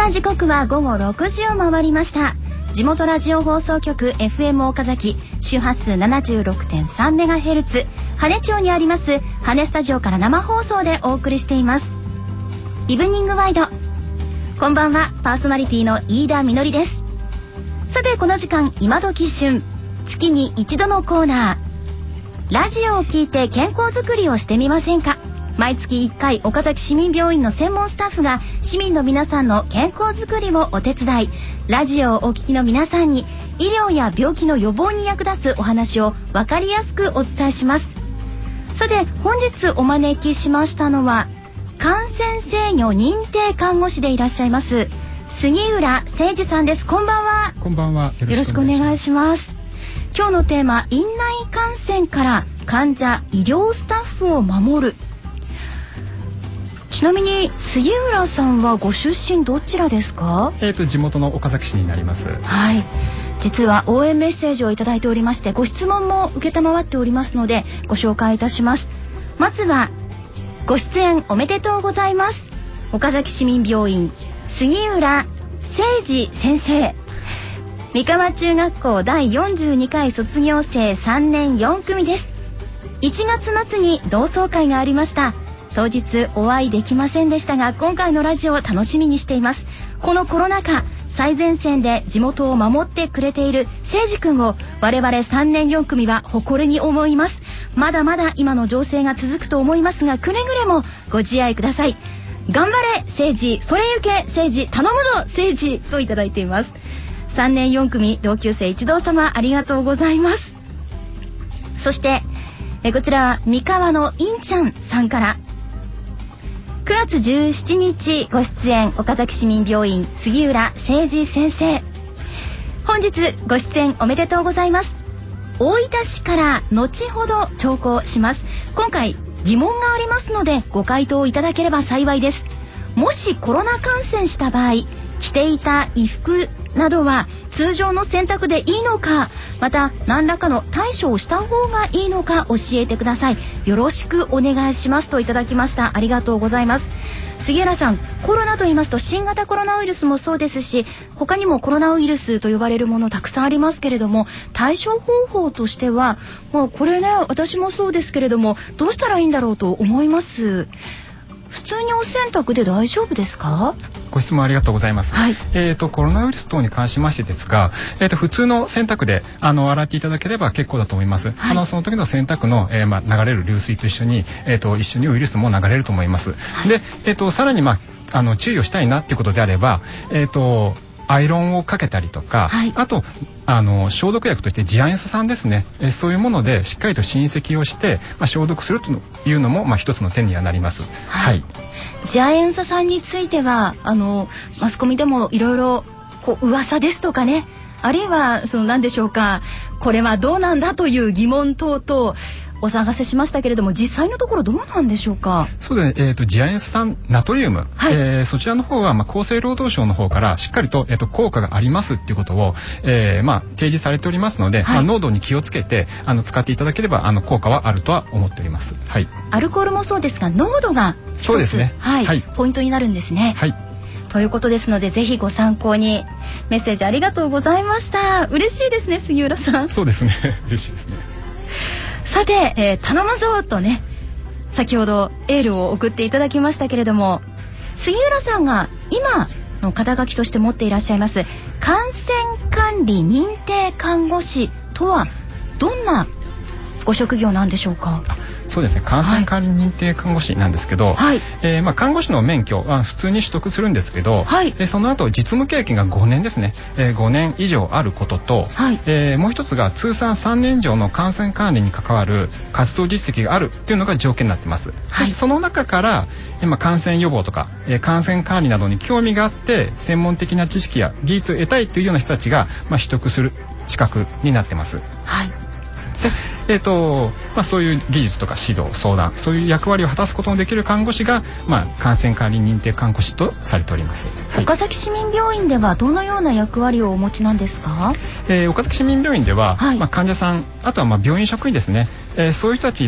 あ時刻は午後6時を回りました。地元ラジオ放送局 FM 岡崎周波数 76.3MHz 羽根町にあります羽根スタジオから生放送でお送りしていますイブニングワイド。こんばんは、パーソナリティの飯田みのりです。さてこの時間、今時旬、月に一度のコーナー、ラジオを聞いて健康づくりをしてみませんか。毎月1回、岡崎市民病院の専門スタッフが市民の皆さんの健康づくりをお手伝い、ラジオをお聞きの皆さんに医療や病気の予防に役立つお話を分かりやすくお伝えします。さて本日お招きしましたのは、感染制御認定看護師でいらっしゃいます杉浦誠二さんです。こんばんは。 こんばんは。 よろしくお願いします。今日のテーマ、院内感染から患者医療スタッフを守る。ちなみに杉浦さんはご出身どちらですか？ 地元の岡崎市になります。 はい、実は応援メッセージをいただいておりまして、ご質問も承っておりますのでご紹介いたします。まずは、ご出演おめでとうございます。岡崎市民病院杉浦誠二先生、三河中学校第42回卒業生3年4組です。1月末に同窓会がありました。当日お会いできませんでしたが、今回のラジオを楽しみにしています。このコロナ禍、最前線で地元を守ってくれている誠二君を我々3年4組は誇りに思います。まだまだ今の情勢が続くと思いますが、くれぐれもご自愛ください。頑張れ誠二、それゆけ誠二、頼むぞ誠二といただいています。3年4組同級生一同様、ありがとうございます。そしてこちらは三河のインちゃんさんから、9月17日ご出演、岡崎市民病院杉浦誠二先生、本日ご出演おめでとうございます。大分市から後ほど聴講します。今回疑問がありますのでご回答いただければ幸いです。もしコロナ感染した場合、着ていた衣服などは通常の洗濯でいいのか、また何らかの対処をした方がいいのか教えてください。よろしくお願いしますといただきました。ありがとうございます。杉浦さん、コロナと言いますと新型コロナウイルスもそうですし、他にもコロナウイルスと呼ばれるものたくさんありますけれども、対処方法としてはもうこれね、私もそうですけれども、どうしたらいいんだろうと思います。普通にお洗濯で大丈夫ですか？ ご質問ありがとうございます。 はい、 コロナウイルス等に関しましてですが、普通の洗濯で洗っていただければ結構だと思います。はい、その時の洗濯の、流れる流水と一緒に、一緒にウイルスも流れると思います。はい、で、さらに注意をしたいなっていうことであれば、アイロンをかけたりとか、はい、あと消毒薬として次亜塩素酸ですね、そういうものでしっかりと浸積をして、消毒するというのも、一つの手にはなります。はい、 次亜塩素酸についてはマスコミでもいろいろ噂ですとかね、あるいは何でしょうか、これはどうなんだという疑問等々お探せしましたけれども、実際のところどうなんでしょうか？ そうで、次亜塩素酸ナトリウム、はい、そちらの方は、厚生労働省の方からしっかりと、効果がありますっていうことを、提示されておりますので、はい、濃度に気をつけて使っていただければ効果はあるとは思っております。はい、 アルコールもそうですが濃度が一つ、 そうですね、 はい、はい、ポイントになるんですね。はい、ということですので、ぜひご参考に。メッセージありがとうございました。嬉しいですね、杉浦さん。 そうですね嬉しいですね。 さて、頼むぞとね、先ほどエールを送っていただきましたけれども、杉浦さんが今の肩書きとして持っていらっしゃいます感染管理認定看護師とはどんなご職業なんでしょうか？ そうですね、感染管理認定看護師なんですけど、はい、看護師の免許は普通に取得するんですけど、はい、その後実務経験が5年ですね、5年以上あることと、はい、もう一つが通算3年以上の感染管理に関わる活動実績があるというのが条件になっています。はい、その中から感染予防とか、感染管理などに興味があって専門的な知識や技術を得たいというような人たちが、取得する資格になってます。はい、でそういう技術とか指導相談、そういう役割を果たすことのできる看護師が、感染管理認定看護師とされております。はい、 岡崎市民病院ではどのような役割をお持ちなんですか？ 岡崎市民病院では、はい、患者さん、あとは病院職員ですね、そういう人たちの、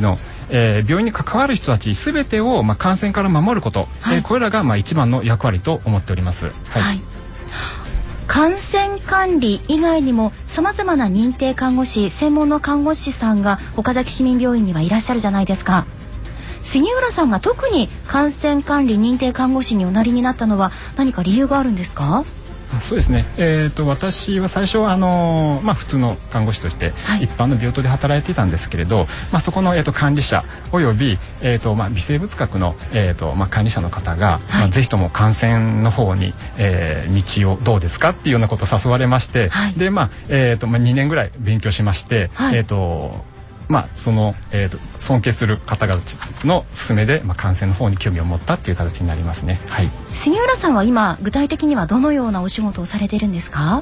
病院に関わる人たち全てを、感染から守ること、これらが、一番の役割と思っております。はい。 感染管理以外にも様々な認定看護師、専門の看護師さんが岡崎市民病院にはいらっしゃるじゃないですか。杉浦さんが特に感染管理認定看護師におなりになったのは何か理由があるんですか？ そうですね、私は最初は普通の看護師として一般の病棟で働いていたんですけれど、そこの、管理者および、微生物学の、管理者の方が、ぜひとも感染の方に、道をどうですかっていうようなことを誘われまして、で2年ぐらい勉強しまして、その、尊敬する方々の勧めで、感染の方に興味を持ったっていう形になりますね。はい。 杉浦さんは今具体的にはどのようなお仕事をされているんですか？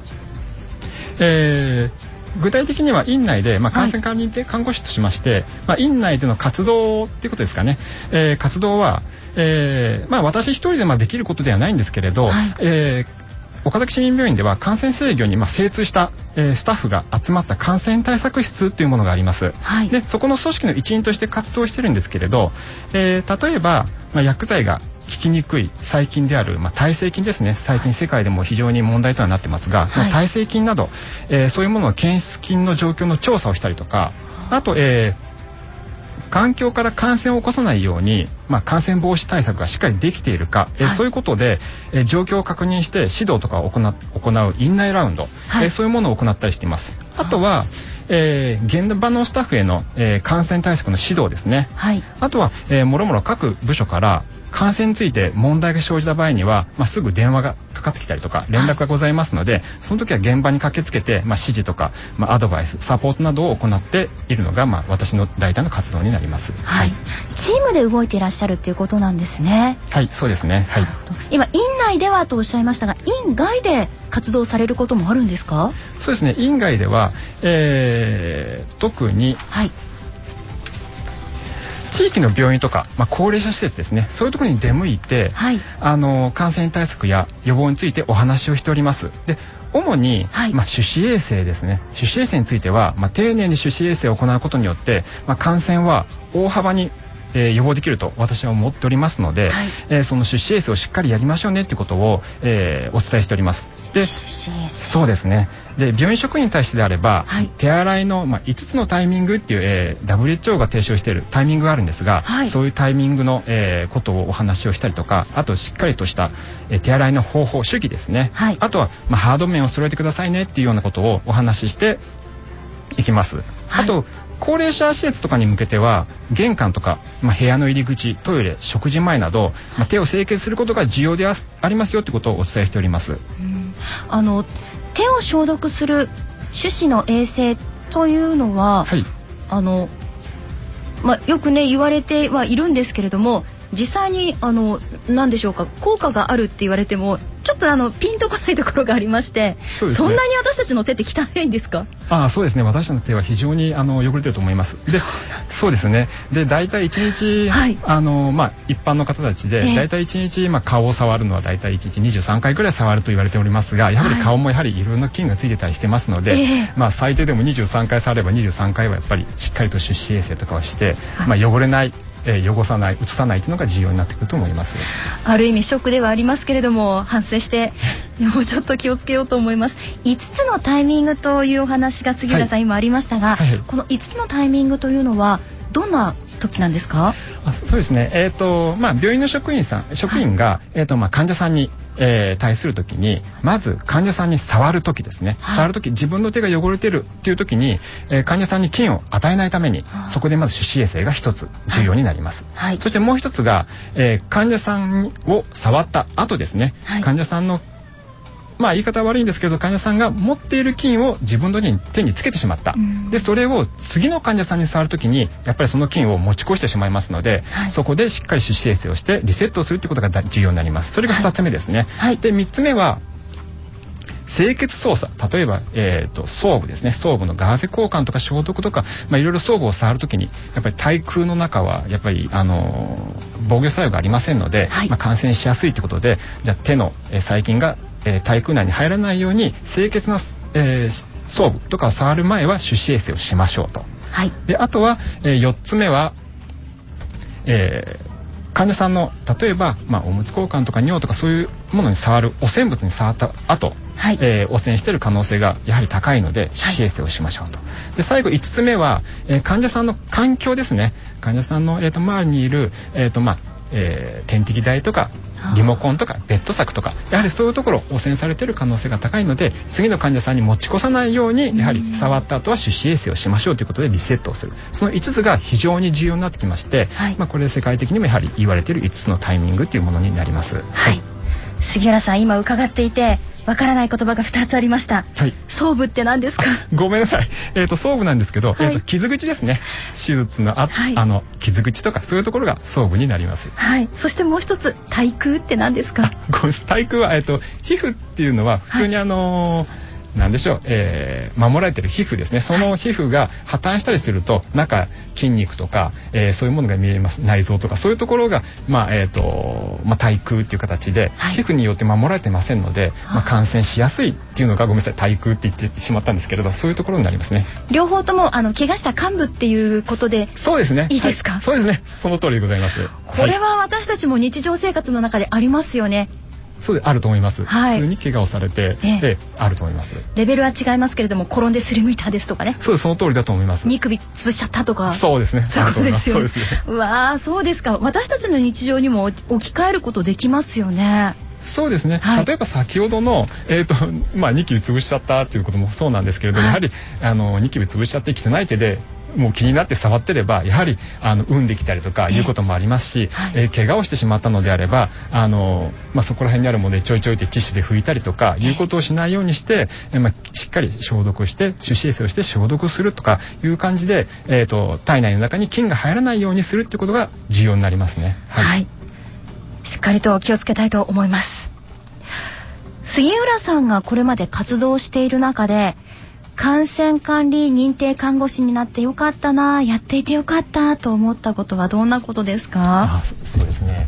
具体的には院内で、感染管理認定看護師としまして、院内での活動っていうことですかね。活動は、私一人でできることではないんですけれど、岡崎市民病院では感染制御に精通した、スタッフが集まった感染対策室というものがあります。でそこの組織の一員として活動してるんですけれど、例えば、薬剤が効きにくい細菌である、耐性菌ですね。最近世界でも非常に問題とはなってますが、その耐性菌など、そういうものの検出菌の状況の調査をしたりとか、あと、環境から感染を起こさないように、感染防止対策がしっかりできているか、そういうことで、状況を確認して指導とかを行う院内ラウンド、そういうものを行ったりしています。あとは、現場のスタッフへの、感染対策の指導ですね。あとは、もろもろ各部署から感染について問題が生じた場合には、すぐ電話がかかってきたりとか連絡がございますので、その時は現場に駆けつけて、指示とか、アドバイスサポートなどを行っているのが、私の大体の活動になります。 チームで動いていらっしゃるっていうことなんですね。 はい、そうですね。 今院内ではとおっしゃいましたが、院外で活動されることもあるんですか？ そうですね、院外では、特に、地域の病院とか、高齢者施設ですね、そういうところに出向いて、感染対策や予防についてお話をしております。で主に、手指衛生ですね。手指衛生については、丁寧に手指衛生を行うことによって、感染は大幅に予防できると私は思っておりますので、その手指衛生をしっかりやりましょうねっていうことを、お伝えしております。で、そうですね。で病院職員に対してであれば、手洗いの、5つのタイミングっていう、WHO が提唱しているタイミングがあるんですが、そういうタイミングの、ことをお話をしたりとか、あとしっかりとした、手洗いの方法主義ですね。あとは、ハード面を揃えてくださいねっていうようなことをお話ししていきます。あと高齢者施設とかに向けては玄関とか、部屋の入り口、トイレ、食事前など、手を清潔することが重要でありますよということをお伝えしております。 手を消毒する手指の衛生というのは、よくね言われてはいるんですけれども、実際に何でしょうか、効果があるって言われてもちょっとピンとこないところがありまして、そんなに私たちの手って汚いんですか？ そうですね、私たちの手は非常に汚れてると思います。でそうですね。で大体1日、一般の方たちで大体1日、顔を触るのは大体1日23回ぐらい触ると言われておりますが、やはり顔もやはりいろんな菌がついてたりしてますので、最低でも23回触れば23回はやっぱりしっかりと手指衛生とかをして、汚れない、汚さない、移さないというのが重要になってくると思います。 ある意味ショックではありますけれども、反省してもうちょっと気をつけようと思います。5つのタイミングというお話が杉浦さん、今ありましたが、この5つのタイミングというのはどんな時なんですか？ そうですね、病院の職員が、患者さんに対する時に、まず患者さんに触る時ですね、触る時、自分の手が汚れてるっていう時に、患者さんに菌を与えないために、そこでまず手指衛生が一つ重要になります。そしてもう一つが、患者さんを触った後ですね、患者さんの言い方は悪いんですけど、患者さんが持っている菌を自分の手につけてしまった。でそれを次の患者さんに触るときにやっぱりその菌を持ち越してしまいますので、そこでしっかり手指衛生をしてリセットをするということが重要になります。それが2つ目ですね。で3つ目は清潔操作。例えば、装具ですね。装具のガーゼ交換とか消毒とか、いろいろ装具を触るときにやっぱり対空の中はやっぱり防御作用がありませんので、感染しやすいということで、じゃあ手の細菌が体空内に入らないように清潔な、装具とかを触る前は手指衛生をしましょうと。であとは、4つ目は、 患者さんの例えば、おむつ交換とか尿とかそういうものに触る汚染物に触った後、汚染している可能性がやはり高いので手指衛生をしましょうと。で最後5つ目は、患者さんの環境ですね。患者さんの、周りにいる、点滴台とかリモコンとかベッド柵とかやはりそういうところ汚染されている可能性が高いので次の患者さんに持ち越さないようにやはり触った後は手指衛生をしましょうということでリセットをする。その5つが非常に重要になってきまして、これで世界的にもやはり言われている5つのタイミングというものになります。 杉浦さん今伺っていてわからない言葉が2つありました。装具って何ですか？ ごめんなさい。装具なんですけど、傷口ですね。手術の傷口とかそういうところが装具になります。 そしてもう一つ、対空って何ですか？ 対空は皮膚っていうのは普通になんでしょう、守られている皮膚ですね。その膚が破綻したりすると中筋肉とか、そういうものが見えます。内臓とかそういうところが対空っていう形で、皮膚によって守られてませんので、感染しやすいっていうのがごめんなさい対空って言ってしまったんですけれどそういうところになりますね。 両方とも怪我した患部っていうことでそうですね。 いいですか？ そうですね。その通りでございます。 これは私たちも日常生活の中でありますよね。 そうであると思います。普通に怪我をされて、あると思います。 レベルは違いますけれども転んですりむいたですとかね。 そうです、その通りだと思います。 2首潰しちゃったとか。 そうですね。 そうですよね。 うわー、そうですか。私たちの日常にも置き換えることできますよね。 そうですね。例えば先ほどのニキビ潰しちゃったということもそうなんですけれども、やはりニキビ潰しちゃってきてない手でもう気になって触ってればやはり産んできたりとかいうこともありますし、怪我をしてしまったのであればそこら辺にあるものでちょいちょいってティッシュで拭いたりとかいうことをしないようにして、しっかり消毒して手指衛生をして消毒するとかいう感じで、体内の中に菌が入らないようにするってことが重要になりますね。 しっかりと気をつけたいと思います。杉浦さんがこれまで活動している中で感染管理認定看護師になってよかったな、やっていてよかったと思ったことはどんなことですか？ そうですね。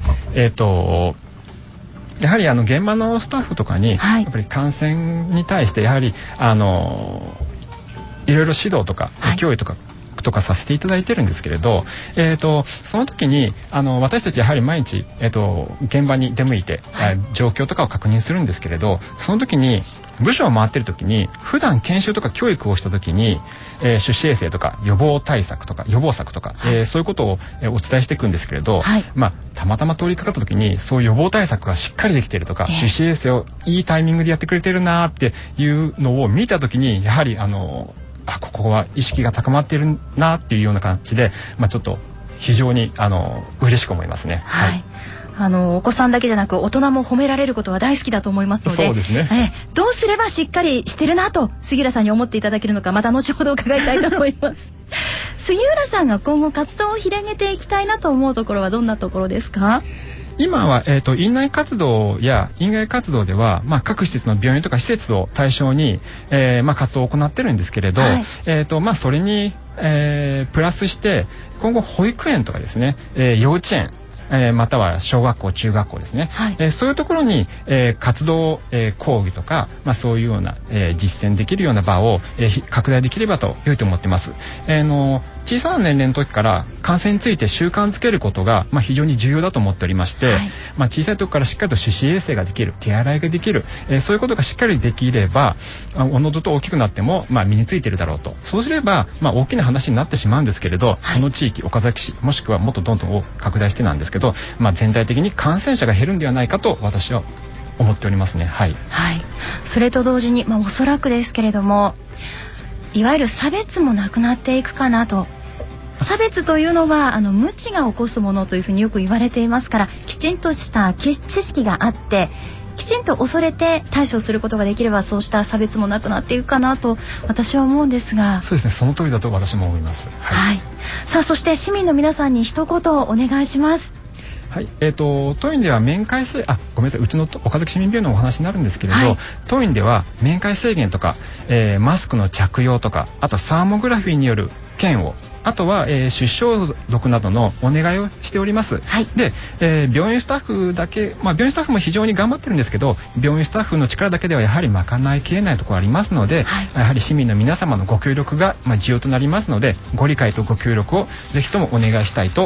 やはり現場のスタッフとかに、やっぱり感染に対してやはりいろいろ指導とか、教育とかさせていただいてるんですけれど、その時に私たちやはり毎日、現場に出向いて、状況とかを確認するんですけれど、その時に部署を回ってる時に普段研修とか教育をした時に、手指衛生とか予防策とか、そういうことをお伝えしていくんですけれど、たまたま通りかかった時にそういう予防対策がしっかりできているとか、手指衛生をいいタイミングでやってくれてるなっていうのを見た時にやはりここは意識が高まっているなっていうような感じで、ちょっと非常に嬉しく思いますね。 お子さんだけじゃなく大人も褒められることは大好きだと思いますので、 そうですね。 どうすればしっかりしてるなと杉浦さんに思っていただけるのか、また後ほど伺いたいと思います杉浦さんが今後活動を広げていきたいなと思うところはどんなところですか？ 今は、院内活動や院外活動では、各施設の病院とか施設を対象に、活動を行ってるんですけれど、それに、プラスして今後保育園とかですね、幼稚園または小学校中学校ですね、そういうところに、活動、講義とか、そういうような、実践できるような場を、拡大できればと良いと思ってます。小さな年齢の時から感染について習慣づけることが、非常に重要だと思っておりまして、小さい時からしっかりと手指衛生ができる、手洗いができる、そういうことがしっかりできればおのずと大きくなっても、身についているだろうと。そうすれば、大きな話になってしまうんですけれど、この地域岡崎市もしくはもっとどんどん拡大してなんですけど、全体的に感染者が減るんではないかと私は思っておりますね。 それと同時に、おそらくですけれども、いわゆる差別もなくなっていくかなと。差別というのは無知が起こすものというふうによく言われていますから、きちんとした知識があってきちんと恐れて対処することができれば、そうした差別もなくなっていくかなと私は思うんですが。 そうですね、その通りだと私も思います。 さあ、そして市民の皆さんに一言お願いします。 当院では面会制ごめんなさい、うちの岡崎市民病院のお話になるんですけれど、当院では面会制限とか、マスクの着用とか、あとサーモグラフィーによる検温、あとは、手指消毒などのお願いをしております。で、病院スタッフだけ、病院スタッフも非常に頑張ってるんですけど、病院スタッフの力だけではやはり賄いきれないところありますので、やはり市民の皆様のご協力が、重要となりますので、ご理解とご協力をぜひともお願いしたいと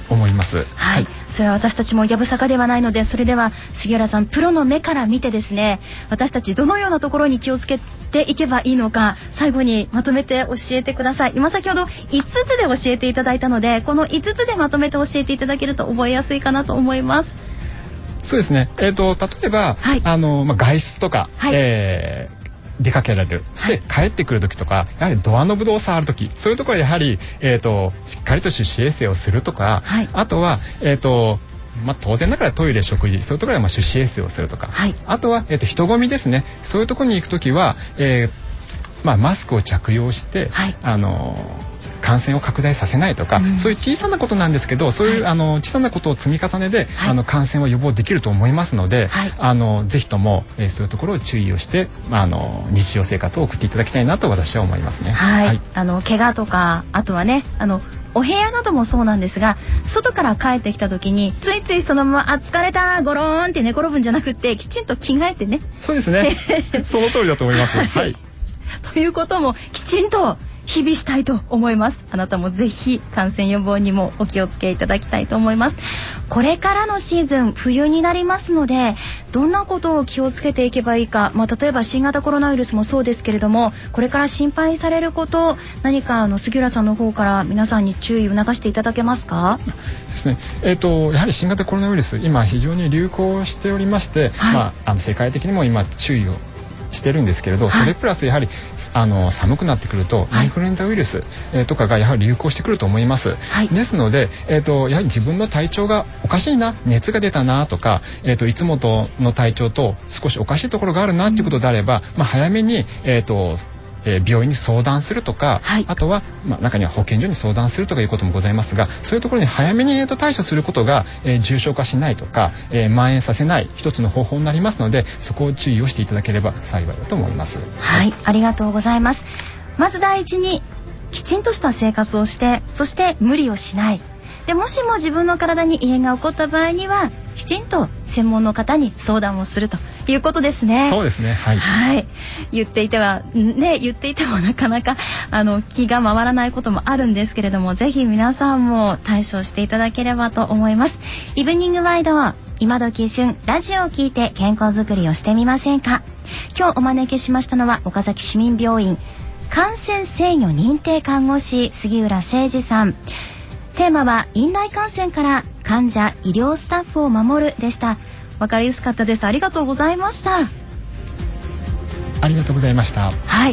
思います。 はい、それは私たちもやぶさかではないので、それでは杉浦さん、プロの目から見てですね、私たちどのようなところに気をつけていけばいいのか、最後にまとめて教えてください。今先ほど5つで教えていただいたので、この5つでまとめて教えていただけると覚えやすいかなと思います。 そうですね、例えば、はい、外出とか、はい、出かけられる、そして帰ってくる時とか、やはりドアノブを触る時、そういうところはやはり、しっかりと手指衛生をするとか、はい、あとは、当然ながらトイレ、食事、そういうところで手指衛生をするとか、はい、あとは、人混みですね、そういうところに行く時は、マスクを着用して、はい、感染を拡大させないとか、そういう小さなことなんですけど、そういう、小さなことを積み重ねで、感染を予防できると思いますので、ぜひとも、そういうところを注意をして、日常生活を送っていただきたいなと私は思いますね。 はい、怪我とか、あとはね、お部屋などもそうなんですが、外から帰ってきた時についついそのまま疲れたゴローンって寝転ぶんじゃなくて、きちんと着替えてね。 そうですねその通りだと思います。はい、 ということもきちんと日々したいと思います。あなたもぜひ感染予防にもお気をつけいただきたいと思います。これからのシーズン、冬になりますので、どんなことを気をつけていけばいいか、例えば新型コロナウイルスもそうですけれども、これから心配されること、何か杉浦さんの方から皆さんに注意を促していただけますか？ ですね、やはり新型コロナウイルス、今非常に流行しておりまして、はい、世界的にも今注意をしてるんですけれど、それプラスやはり寒くなってくるとインフルエンザウイルス、とかがやはり流行してくると思います。はい、ですので、やはり自分の体調がおかしいな、熱が出たなとか、いつもの体調と少しおかしいところがあるなということであれば、早めに病院に相談するとか、はい、あとは、中には保健所に相談するとかいうこともございますが、そういうところに早めに対処することが、重症化しないとか、蔓延させない一つの方法になりますので、そこを注意をしていただければ幸いだと思います。 はい、ありがとうございます。まず第一にきちんとした生活をして、そして無理をしないで、もしも自分の体に異変が起こった場合にはきちんと専門の方に相談をするということですね。 そうですね。はい。 はい。言っていてもなかなか気が回らないこともあるんですけれども、ぜひ皆さんも対処していただければと思います。イブニングワイド、今時旬ラジオを聞いて健康づくりをしてみませんか？今日お招きしましたのは岡崎市民病院感染制御認定看護師杉浦誠二さん。テーマは院内感染から患者医療スタッフを守るでした。わかりやすかったです。ありがとうございました。 ありがとうございました。 はい。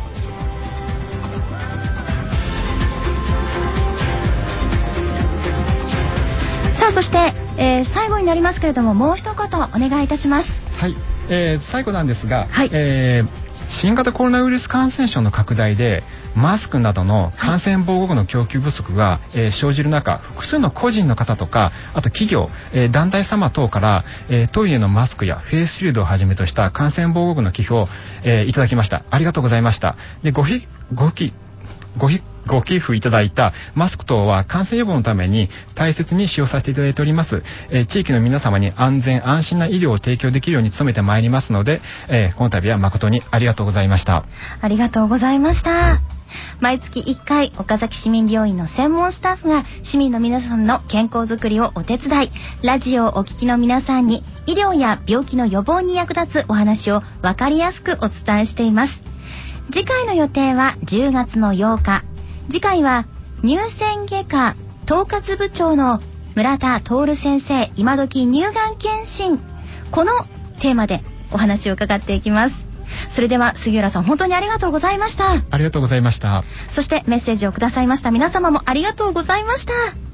さあ、そして、最後になりますけれども、もう一言お願いいたします。 はい、最後なんですが、はい、新型コロナウイルス感染症の拡大でマスクなどの感染防護具の供給不足が、生じる中、複数の個人の方とか、あと企業、団体様等から、トイレのマスクやフェイスシールドをはじめとした感染防護具の寄付を、いただきました。ありがとうございました。で、ご寄付いただいたマスク等は感染予防のために大切に使用させていただいております。地域の皆様に安全安心な医療を提供できるように努めてまいりますので、この度は誠にありがとうございました。 ありがとうございました。毎月1回岡崎市民病院の専門スタッフが市民の皆さんの健康づくりをお手伝い、ラジオをお聞きの皆さんに医療や病気の予防に役立つお話を分かりやすくお伝えしています。次回の予定は10月の8日。次回は乳腺外科統括部長の村田徹先生、今時乳がん検診、このテーマでお話を伺っていきます。それでは杉浦さん、本当にありがとうございました。 ありがとうございました。 そしてメッセージをくださいました皆様もありがとうございました。